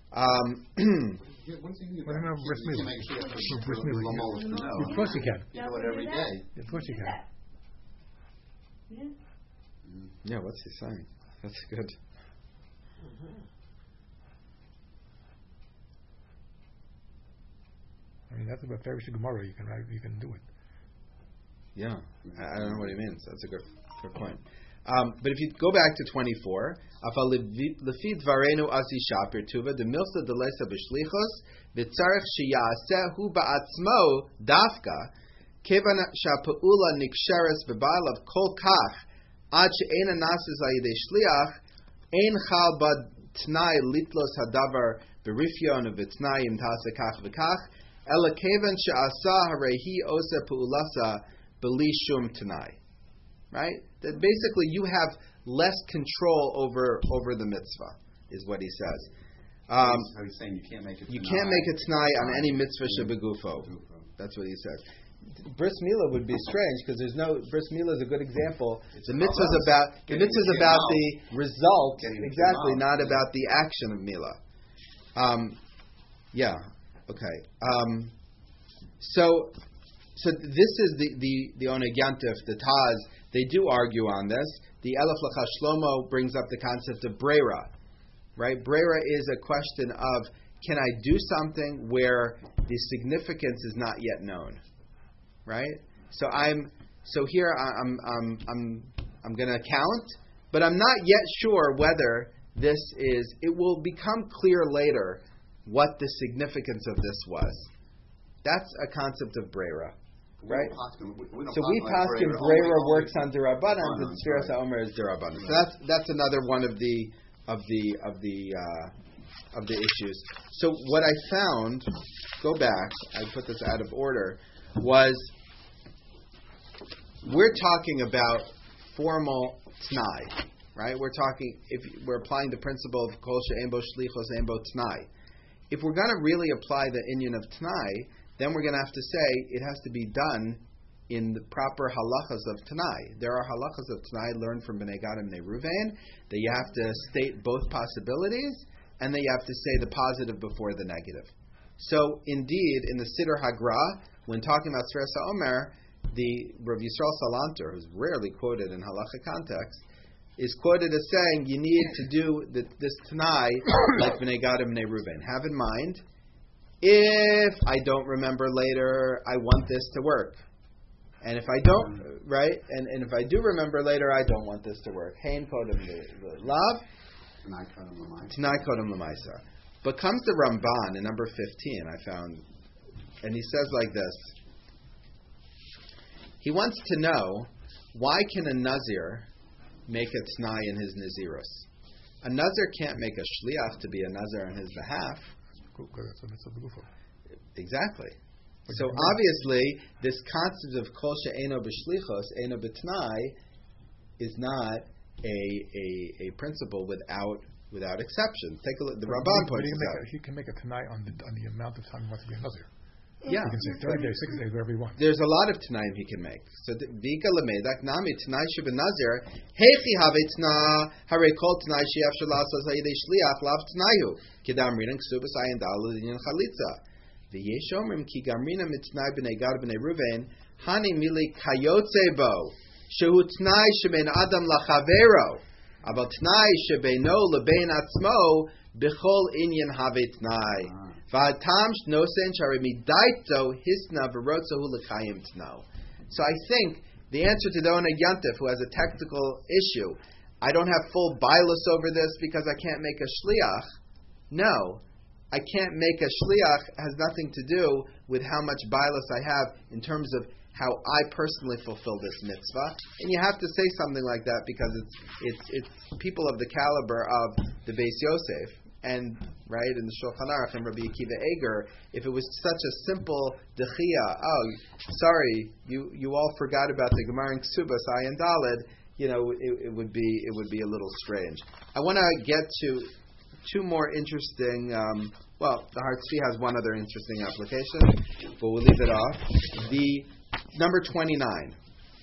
Um, Of course you can. You do it every day. Of course you can. Yeah. yeah, what's he saying? That's good. I mean, that's about Farish Gemara. You can write, you can do it. Yeah, I, I don't know what he means. That's a good, good point. Um, but if you go back to twenty-four, Afa lefi dvarenu asi shapir tuva the milsa delesa b'shlichos v'tzarich sheyasehu ba'atzmo dafka kevan shapaula niksheres v'balav kol kach ad she'ena nasis ayidei shliach ein chal bad t'nai litlos hadavar b'rifyon v't'nayim tase kach v'kach ela kevan she'asa harehi ose pu'ulasa b'li shum t'nai. Right? That basically you have less control over over the mitzvah, is what he says. Um, so he's saying you can't make it. You can't make a t'nai on any mitzvah shebegufo. That's what he says. Bris Milah would be strange because there's no Bris Milah is a good example. It's the mitzvah is about the mitzvah is about the result, exactly, not about the action of Milah. Um, yeah. Okay. Um, so so this is the the the Oneg Yantif, the Taz. They do argue on this. The Elef Lacha Shlomo brings up the concept of Breira. Right? Breira is a question of, can I do something where the significance is not yet known? Right? So I'm so here I'm I'm I'm I'm going to count, but I'm not yet sure whether this is. It will become clear later what the significance of this was. That's a concept of Breira. right? We, we don't so we paskin Brera works on Derabanan, and Sfiras HaOmer is Derabanan. So that's that's another one of the of the of the uh, of the issues. So what I found, go back, I put this out of order, was we're talking about formal t'nai, right? We're talking if we're applying the principle of kol she'en bo shlichos ein bo t'nai. If we're going to really apply the inyan of t'nai, then we're going to have to say it has to be done in the proper halachas of Tanai. There are halachas of Tanai learned from Bnei Gad and Bnei Ruvain that you have to state both possibilities and that you have to say the positive before the negative. So, indeed, in the Siddur Hagra, when talking about Sfiras HaOmer, the Rav Yisrael Salanter, who's rarely quoted in halacha context, is quoted as saying you need to do the, this Tanai like Bnei Gad and Bnei Ruvain. Have in mind, if I don't remember later, I want this to work. And if I don't, right, and, and if I do remember later, I don't want this to work. Hein kodem lav, t'nai kodem l'maisa. But comes the Ramban in number fifteen, I found, and he says like this. He wants to know, why can a Nazir make a t'nai in his Nazirus? A Nazir can't make a shliach to be a Nazir on his behalf. Exactly. So obviously, this concept of kol she'eno b'shlichos, eno b'tnai, is not a, a a principle without without exception. Take a look. The Ramban points out. He can make a tonight on the on the amount of time he wants to be a Nazir. Yeah, he can say thirty days, six days, whatever he wants. There's a lot of tanaim he can make. So v'ika lemedak nami tanai sheben nazir hechi have tna hare kol tanai she'af shalasas hayidei shliach lav tanayu kedam rinan ksubas ayin dalad inyan chalitza. V'yesh omrim ki gamrina mitnai b'nei Gad b'nei Ruvain hani mili kayotze bo shehu tnai shebein adam lachavero aval tnai shebeino lebein atzmo b'chol inyan have tnai v'atam shnosen shari midaito hisna v'rotzahu l'kayim tno. So I think the answer to the Oneg Yantif, who has a technical issue, I don't have full bailus over this because I can't make a shliach. No. I can't make a shliach has nothing to do with how much bailus I have in terms of how I personally fulfill this mitzvah. And you have to say something like that because it's it's it's people of the caliber of the Beis Yosef and right in the Shulchan Aruch and Rabbi Akiva Eger. If it was such a simple dechia, oh, sorry, you, you all forgot about the Gemara in Ksubas Ayin Daled. You know, it, it would be it would be a little strange. I want to get to two more interesting, um, well, the Har Tzvi has one other interesting application, but we'll leave it off. The number twenty-nine.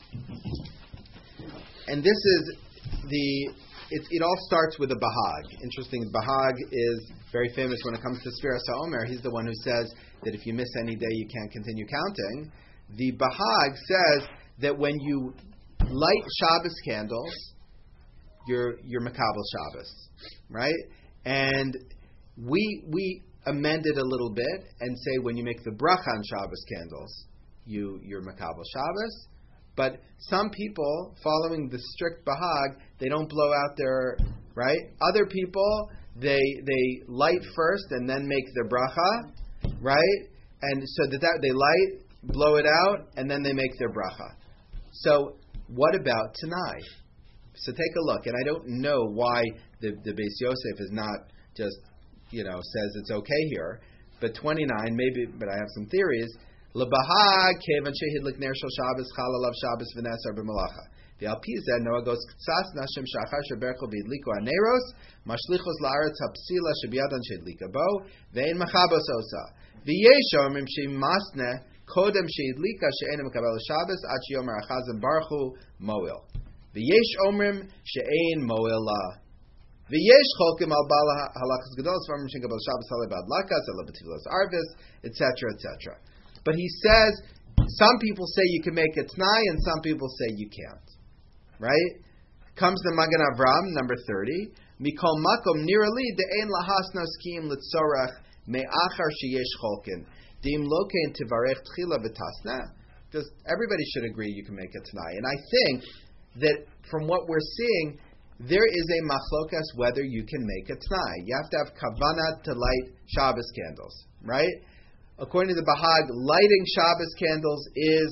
And this is the, it, it all starts with a Bahag. Interesting, Bahag is very famous when it comes to Sfiras HaOmer. He's the one who says that if you miss any day, you can't continue counting. The Bahag says that when you light Shabbos candles, you're, you're Makabel Shabbos, right? And we we amend it a little bit and say when you make the bracha on Shabbos candles, you you're Makabel Shabbos. But some people, following the strict Bahag, they don't blow out their right. Other people they they light first and then make their bracha, right? And so that, that they light, blow it out, and then they make their bracha. So what about Tanai? So take a look, and I don't know why the, the Beis Yosef is not just, you know, says it's okay here, but twenty-nine, maybe, but I have some theories. L'bahag kevan shehidlik ner shel Shabbos chalalav Shabbos v'nesar b'malacha. The Alpizeh Noah goes ktsas nashim shachar sheberchol v'idliko aneros mashlichos la'aretz hapsila shebiyadan shehidlika bo ve'en machabos osa v'yesh omrim shemasne kodem shehidlika she'enem mekabel Shabbos ad sheyomer achazim baruchu moil. V'yesh omrim she'ein mo'ela. V'yesh cholkim al bala halachas gedolos v'omrim she'en kabel Shabbos halei bad lakas ela b'tifilas arvis, et cetera, et cetera. But he says some people say you can make a t'nai and some people say you can't. Right? Comes the Magen Avram, number thirty. Mikol makom nirali de'ein lahasna skim litzorach me'achar sheyesh cholkin dim lokein tivarech tchila v'tasna. Just everybody should agree you can make a t'nai, and I think that from what we're seeing, there is a machlokas whether you can make a t'nai. You have to have kavanah to light Shabbos candles, right? according to the Bahag, lighting Shabbos candles is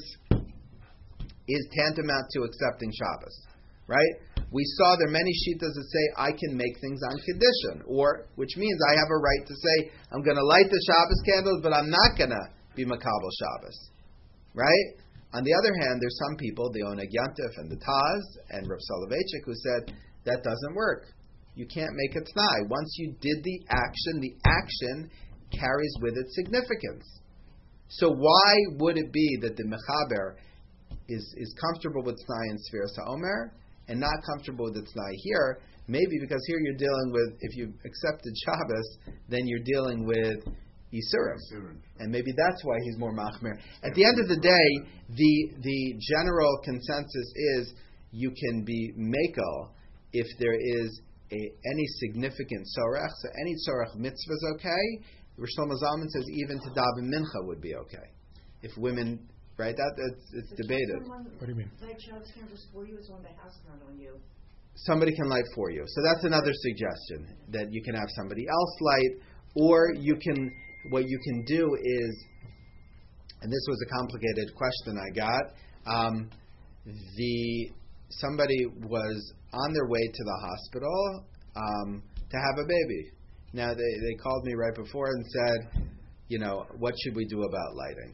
is tantamount to accepting Shabbos, right? We saw there are many shittas that say I can make things on condition, or which means I have a right to say I'm going to light the Shabbos candles, but I'm not going to be makabel Shabbos, right? On the other hand, there's some people, the Oneg Yantif and the Taz and Rav Soloveitchik, who said that doesn't work. You can't make a t'nai. Once you did the action, the action carries with it significance. So why would it be that the mechaber is is comfortable with t'nai in Sfiras HaOmer and not comfortable with the t'nai here? Maybe because here you're dealing with, if you accepted Shabbos, then you're dealing with Yisurim. And maybe that's why he's more machmer. At the end of the day, the the general consensus is you can be mekel if there is a, any significant tzorech. So any tzorech mitzvah is okay. Rosh Shlomo Zalman says even to daven mincha would be okay. If women, right, that that's, it's but debated. What do you mean? Light Shabbos candles for you is on the house, not on you. Somebody can light for you. So that's another suggestion, that you can have somebody else light, or you can, what you can do is, and this was a complicated question I got, um, the somebody was on their way to the hospital um, to have a baby. Now, they, they called me right before and said, you know, what should we do about lighting?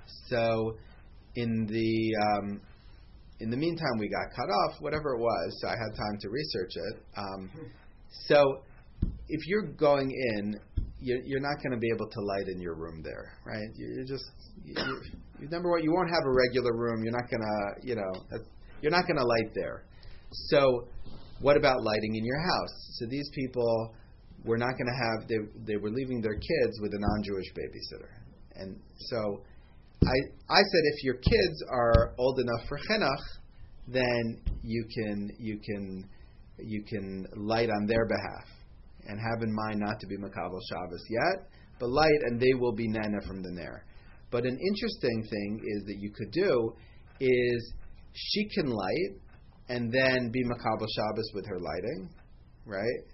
So in the um, in the meantime, we got cut off, whatever it was, so I had time to research it. Um, so if you're going in, you're, you're not going to be able to light in your room there, right? You're just, you, you, number one, you won't have a regular room. You're not going to, you know, you're not going to light there. So what about lighting in your house? So these people were not going to have, they, they were leaving their kids with a non-Jewish babysitter. And so I I said if your kids are old enough for chinuch, then you can you can you can light on their behalf and have in mind not to be makabel Shabbos yet, but light and they will be nana from the ner. But an interesting thing is that you could do is she can light and then be makabel Shabbos with her lighting, right?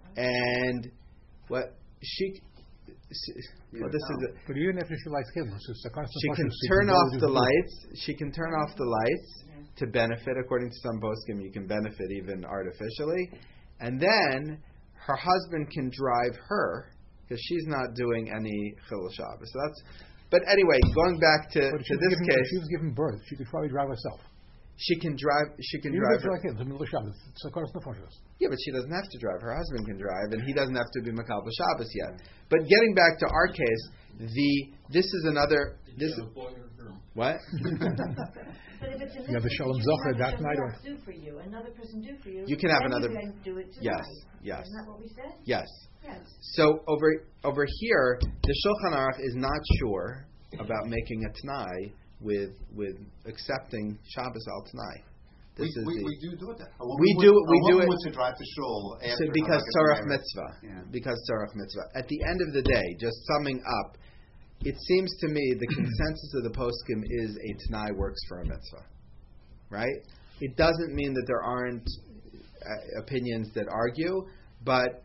And what she. Well, this is a, but even if she lights candles, she can turn off the lights. She can turn off the lights to benefit. According to some poskim, you can benefit even artificially, and then her husband can drive her because she's not doing any chilul Shabbos. So that's. But anyway, going back to, to this given, case, she was given birth. She could probably drive herself. She can drive. She can even drive. Even if it's in the middle of Shabbos, it's a course nefashos. Yeah, but she doesn't have to drive. Her husband can drive, and he doesn't have to be makabel Shabbos yet. But getting back to our case, the this is another. This is, what? But if it's a yeah, the Shalom Zocher that night, or do for you, another person do for you. You can have then another. You can do it tonight. Yes, yes. Isn't that what we said? Yes. Yes. So over over here, the Shulchan Aruch is not sure about making a t'nai with with accepting Shabbos al t'nai. We, This is we, the, we do do that. A we woman do would, we a do woman it was to drive to shul after so because her tzarech marriage. mitzvah. Yeah. Because tzarech mitzvah. At the end of the day, just summing up, it seems to me the consensus of the poskim is a t'nai works for a mitzvah, right? It doesn't mean that there aren't uh, opinions that argue, but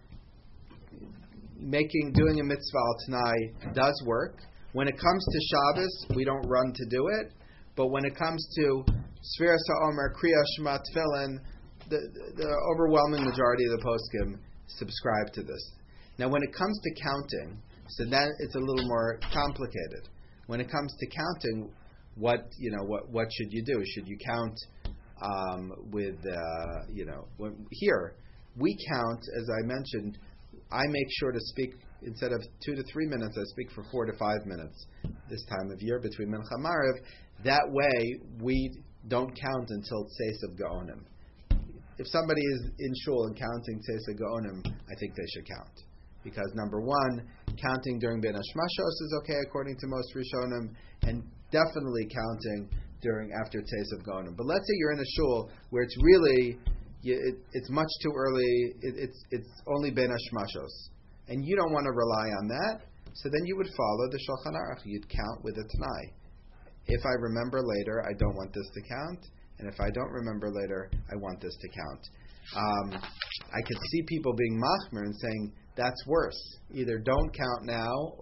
making doing a mitzvah al t'nai does work. When it comes to Shabbos, we don't run to do it, but when it comes to Sfiras HaOmer, Kriyas Shema, Tefillin, the, the overwhelming majority of the poskim subscribe to this. Now, when it comes to counting, so then it's a little more complicated. When it comes to counting, what you know, what what should you do? Should you count um, with uh, you know? When, here we count, as I mentioned. I make sure to speak instead of two to three minutes. I speak for four to five minutes this time of year between Mincha and Mariv. That way, we don't count until Tzeis of Gaonim. If somebody is in shul and counting Tzeis of Gaonim, I think they should count. Because number one, counting during Ben Hashmashos is okay according to most Rishonim, and definitely counting during after Tzeis of Gaonim. But let's say you're in a shul where it's really, it, it's much too early, it, it's it's only Ben Hashmashos, and you don't want to rely on that, so then you would follow the Shulchan Aruch. You'd count with a T'nai. If I remember later, I don't want this to count. And if I don't remember later, I want this to count. Um, I could see people being machmer and saying, that's worse. Either don't count now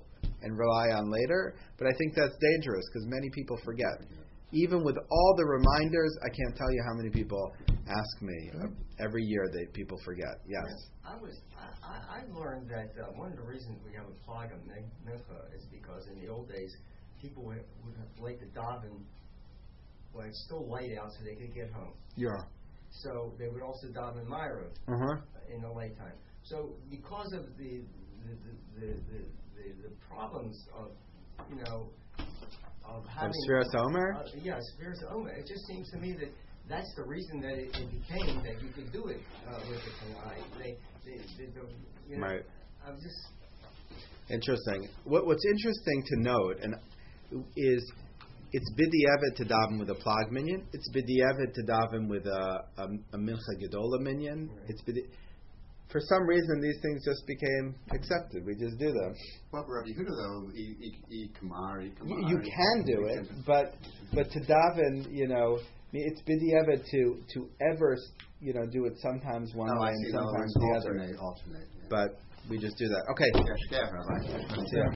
and rely on later. But I think that's dangerous because many people forget. Even with all the reminders, I can't tell you how many people ask me uh, every year that people forget. Yes. I was I, I, I learned that uh, one of the reasons we have a plug on mincha is because in the old days people would, would have like to daven when it's still light out so they could get home. Yeah. So they would also daven Myra Uh-huh. in the late time. So because of the the the, the, the, the problems of you know of having Of Sfiras Omer? Uh, yeah, Sfiras Omer. It just seems to me that that's the reason that it, it became that you could do it uh, with the Tanai. They, they, they, the, you know, Right. I'm just Interesting. What, what's interesting to note and is it's b'di'evet to daven with a plag minion. It's b'di'evet to daven with a, a, a mincha gedola minion. Right. It's b'di- For some reason, these things just became accepted. We just do them. Well, Rabbi Yehuda, though, e, e, e kamar, e You, kamar, you e- can do it, but but to daven, you know, it's b'di'evet to to ever, you know, do it sometimes one Oh, way I and see. No, sometimes it's the other. alternate, alternate. Yeah. But we just do that. Okay. Yeah, Shkev, Rabbi. Yeah.